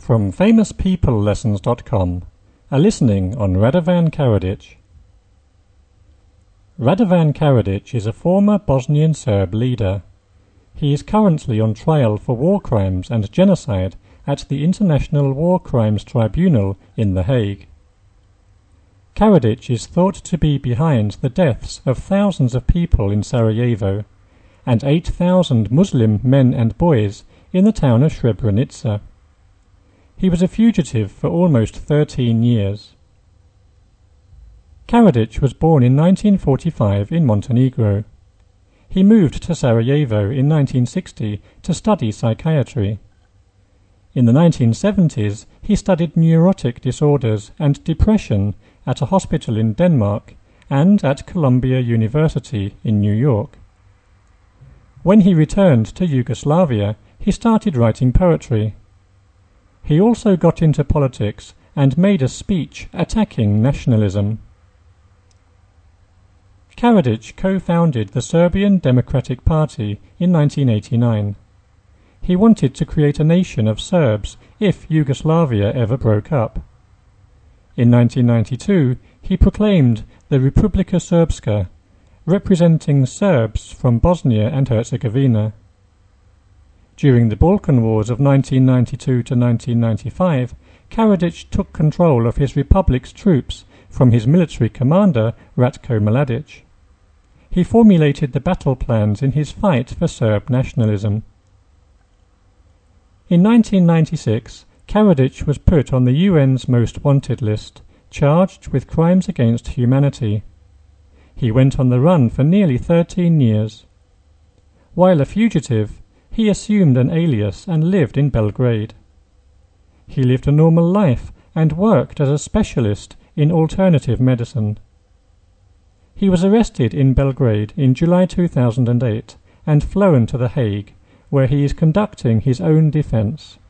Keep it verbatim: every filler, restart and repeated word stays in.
From famous people lessons dot com, a listening on Radovan Karadzic. Radovan Karadzic is a former Bosnian Serb leader. He is currently on trial for war crimes and genocide at the International War Crimes Tribunal in The Hague. Karadzic is thought to be behind the deaths of thousands of people in Sarajevo and eight thousand Muslim men and boys in the town of Srebrenica. He was a fugitive for almost thirteen years. Karadzic was born in nineteen forty-five in Montenegro. He moved to Sarajevo in nineteen sixty to study psychiatry. In the nineteen seventies, he studied neurotic disorders and depression at a hospital in Denmark and at Columbia University in New York. When he returned to Yugoslavia, he started writing poetry. He also got into politics and made a speech attacking nationalism. Karadzic co-founded the Serbian Democratic Party in nineteen eighty-nine. He wanted to create a nation of Serbs if Yugoslavia ever broke up. In nineteen ninety-two, he proclaimed the Republika Srpska, representing Serbs from Bosnia and Herzegovina. During the Balkan Wars of nineteen ninety-two to nineteen ninety-five, Karadzic took control of his republic's troops from his military commander, Ratko Mladic. He formulated the battle plans in his fight for Serb nationalism. In nineteen ninety-six, Karadzic was put on the U N's Most Wanted list, charged with crimes against humanity. He went on the run for nearly thirteen years. While a fugitive, he assumed an alias and lived in Belgrade. He lived a normal life and worked as a specialist in alternative medicine. He was arrested in Belgrade in July two thousand eight and flown to The Hague, where he is conducting his own defense.